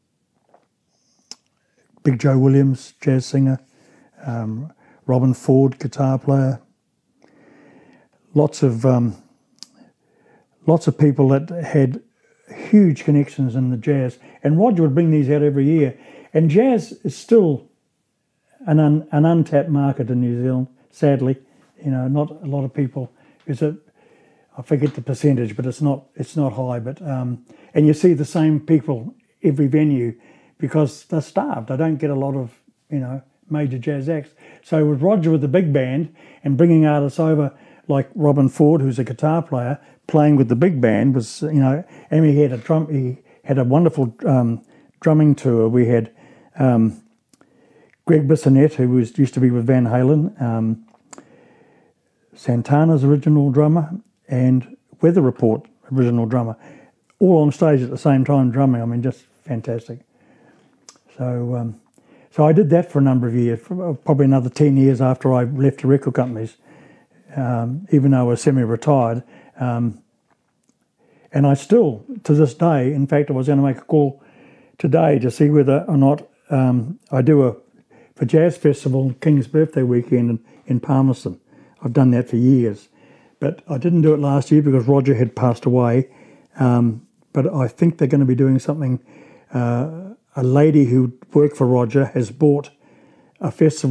Big Joe Williams, jazz singer, um, Robin Ford, guitar player. Lots of um, lots of people that had huge connections in the jazz, and Roger would bring these out every year. And jazz is still an un, an untapped market in New Zealand. Sadly, you know, not a lot of people. Is it? I forget the percentage, but it's not it's not high. But um, and you see the same people every venue because they're starved. They don't get a lot of you know major jazz acts. So with Roger with the big band and bringing artists over like Robin Ford, who's a guitar player, playing with the big band was, you know, and he had a drum, he had a wonderful um, drumming tour. We had um, Greg Bissonette, who was used to be with Van Halen, um, Santana's original drummer, and Weather Report original drummer, all on stage at the same time drumming. I mean, just fantastic. So, um, so I did that for a number of years, for probably another ten years after I left the record companies. Um, even though I was semi-retired. Um, and I still, to this day, in fact, I was going to make a call today to see whether or not um, I do a for Jazz Festival King's Birthday Weekend in, in Palmerston. I've done that for years. But I didn't do it last year because Roger had passed away. Um, but I think they're going to be doing something. Uh, a lady who worked for Roger has bought a festival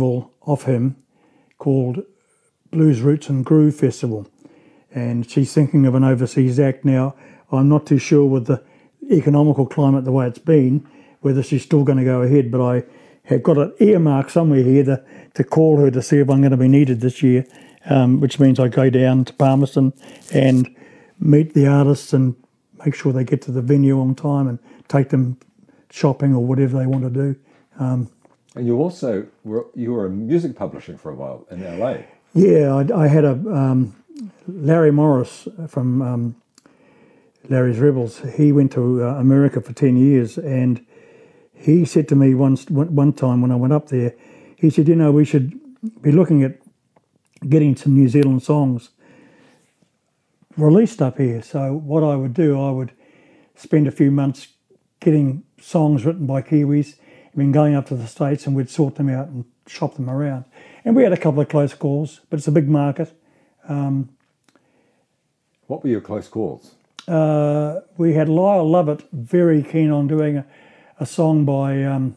of him called Blues Roots and Groove Festival. And she's thinking of an overseas act now. I'm not too sure with the economical climate the way it's been, whether she's still going to go ahead, but I have got an earmark somewhere here to, to call her to see if I'm going to be needed this year, um, which means I go down to Palmerston and meet the artists and make sure they get to the venue on time and take them shopping or whatever they want to do. Um, and you also were, you were in music publishing for a while in L A. Yeah, I, I had a um, Larry Morris from um, Larry's Rebels. He went to uh, America for ten years, and he said to me once, one time when I went up there, he said, you know, we should be looking at getting some New Zealand songs released up here. So what I would do, I would spend a few months getting songs written by Kiwis, and then going up to the States, and we'd sort them out and shop them around. And we had a couple of close calls, but it's a big market. Um, what were your close calls? Uh, we had Lyle Lovett very keen on doing a, a song by um,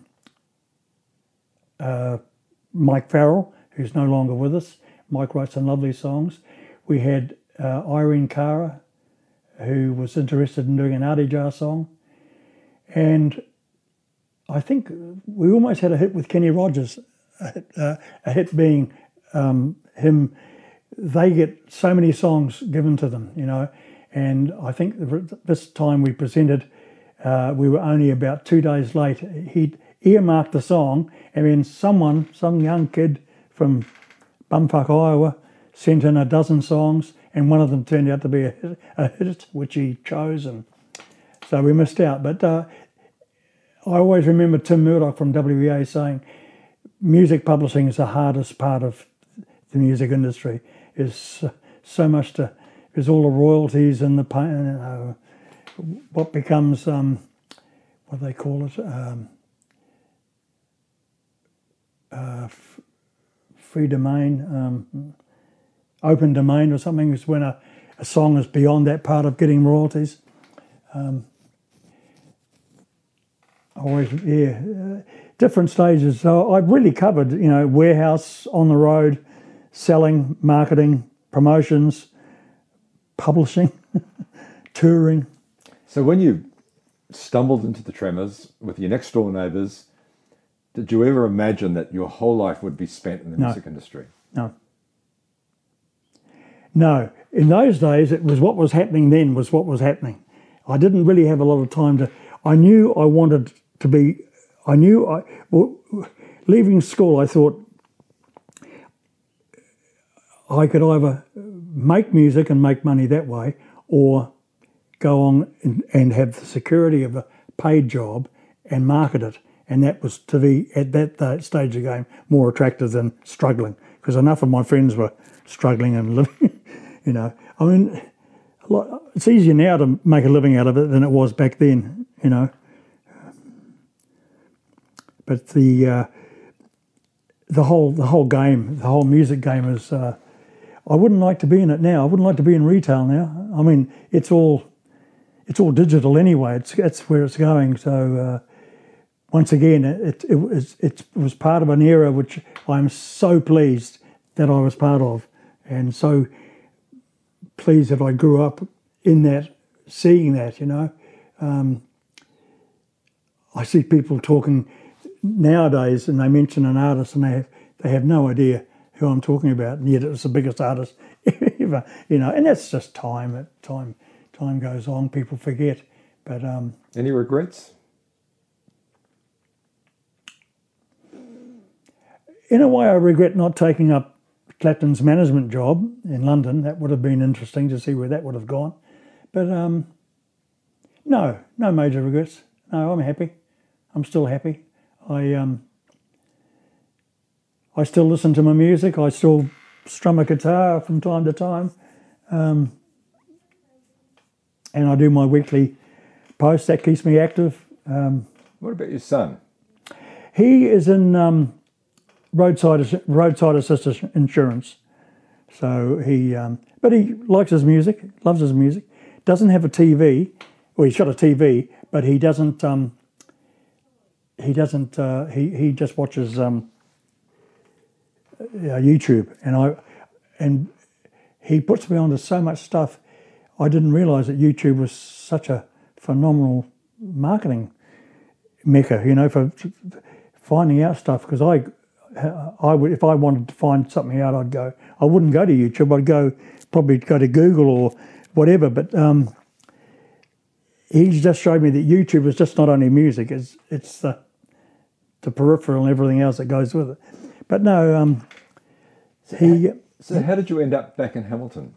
uh, Mike Farrell, who's no longer with us. Mike writes some lovely songs. We had uh, Irene Cara, who was interested in doing an Adidjar song. And I think we almost had a hit with Kenny Rogers, a hit, uh, a hit being um, him. They get so many songs given to them, you know, and I think this time we presented, uh, we were only about two days late. He'd earmarked the song, and then someone, some young kid from Bumfuck, Iowa, sent in a dozen songs, and one of them turned out to be a hit, a hit which he chose, and so we missed out. But uh, I always remember Tim Murdoch from W E A saying, music publishing is the hardest part of the music industry. Is so much to, is all the royalties and the pay, you know, what becomes, um, what do they call it, um, uh, f- free domain, um, open domain or something, is when a, a song is beyond that part of getting royalties. Um, always, yeah, uh, different stages. So I've really covered, you know, warehouse, on the road, selling, marketing, promotions, publishing, touring. So when you stumbled into the Tremors with your next door neighbours, did you ever imagine that your whole life would be spent in the No. music industry? No. No. In those days, it was what was happening then was what was happening. I didn't really have a lot of time to... I knew I wanted to be... I knew I... Well, leaving school, I thought I could either make music and make money that way, or go on and, and have the security of a paid job and market it. And that was, to be, at that stage of the game, more attractive than struggling, because enough of my friends were struggling and living, you know. I mean, it's easier now to make a living out of it than it was back then, you know. But the uh, the whole the whole game, the whole music game is... Uh, I wouldn't like to be in it now. I wouldn't like to be in retail now. I mean, it's all it's all digital anyway. It's that's where it's going. So uh, once again, it it was it was part of an era which I'm so pleased that I was part of, and so pleased that I grew up in that, seeing that. You know, um, I see people talking nowadays, and they mention an artist, and they have they have no idea who I'm talking about, and yet it's the biggest artist ever, you know, and that's just time. Time time goes on, people forget. But um, any regrets? In a way, I regret not taking up Clapton's management job in London. That would have been interesting to see where that would have gone. But um, no, no major regrets. No, I'm happy. I'm still happy. I um. I still listen to my music. I still strum a guitar from time to time. Um, and I do my weekly post. That keeps me active. Um, what about your son? He is in um, roadside roadside assistance insurance. So he, um, but he likes his music, loves his music. Doesn't have a T V. Well, he's got a T V, but he doesn't. Um, he doesn't. Uh, he he just watches... Um, uh, YouTube, and I and he puts me onto so much stuff. I didn't realise that YouTube was such a phenomenal marketing mecca, you know, for finding out stuff. Because I, I would, if I wanted to find something out, I'd go. I wouldn't go to YouTube. I'd go probably go to Google or whatever. But um, he just showed me that YouTube is just not only music; it's it's the the peripheral and everything else that goes with it. But no, um, he. So how did you end up back in Hamilton?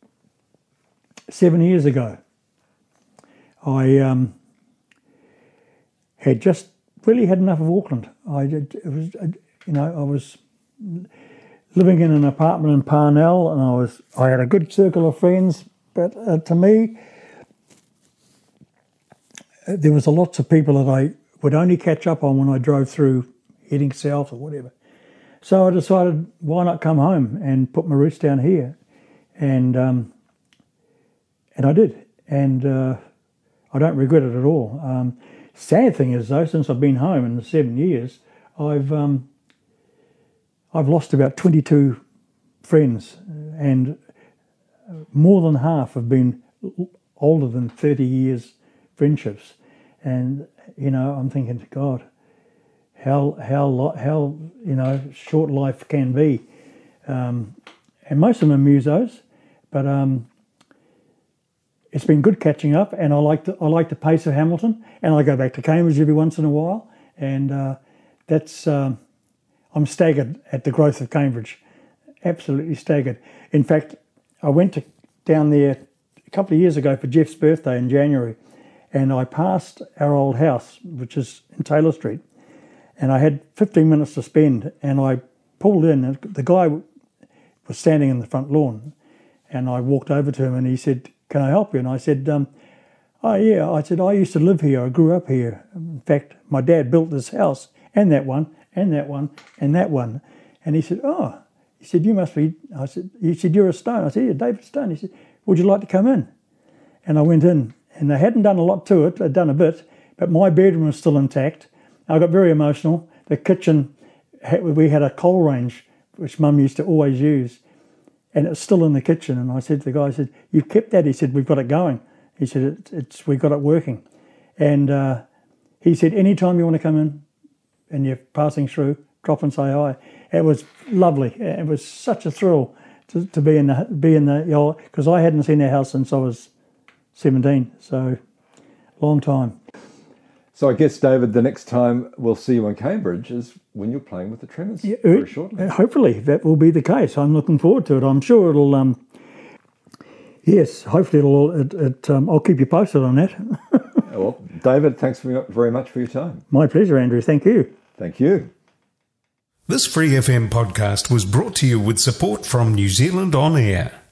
Seven years ago, I um, had just really had enough of Auckland. I did, it was, you know, I was living in an apartment in Parnell, and I was I had a good circle of friends. But uh, to me, there was a lots of people that I would only catch up on when I drove through, heading south or whatever. So I decided, why not come home and put my roots down here, and. Um, And I did, and uh, I don't regret it at all. Um, sad thing is, though, since I've been home in the seven years, I've um, I've lost about twenty-two friends, and more than half have been older than thirty years friendships. And you know, I'm thinking, God, how how how you know short life can be. Um, and most of them are musos, but. Um, It's been good catching up, and I like the I like the pace of Hamilton, and I go back to Cambridge every once in a while, and uh, that's um, I'm staggered at the growth of Cambridge, absolutely staggered. In fact, I went to down there a couple of years ago for Jeff's birthday in January, and I passed our old house, which is in Taylor Street, and I had fifteen minutes to spend, and I pulled in, and the guy was standing in the front lawn, and I walked over to him, and he said, "Can I help you?" And I said, um, oh, yeah. I said, I used to live here. I grew up here. In fact, my dad built this house and that one and that one and that one. And he said, oh, he said, you must be, I said, he said, you're a Stone. I said, yeah, David Stone. He said, would you like to come in? And I went in, and they hadn't done a lot to it. They'd done a bit, but my bedroom was still intact. I got very emotional. The kitchen, we had a coal range, which Mum used to always use. And it's still in the kitchen. And I said to the guy, I said, you've kept that? He said, we've got it going. He said, it's, it's we've got it working. And uh, he said, anytime you want to come in and you're passing through, drop and say hi. It was lovely. It was such a thrill to, to be in the, be in the, you know, because I hadn't seen their house since I was seventeen. So long time. So I guess, David, the next time we'll see you in Cambridge is when you're playing with the Tremors Yeah, very shortly. Hopefully that will be the case. I'm looking forward to it. I'm sure it'll. Um, yes, hopefully it'll. It, it, um, I'll keep you posted on that. Well, David, thanks very much for your time. My pleasure, Andrew. Thank you. Thank you. This Free F M podcast was brought to you with support from New Zealand On Air.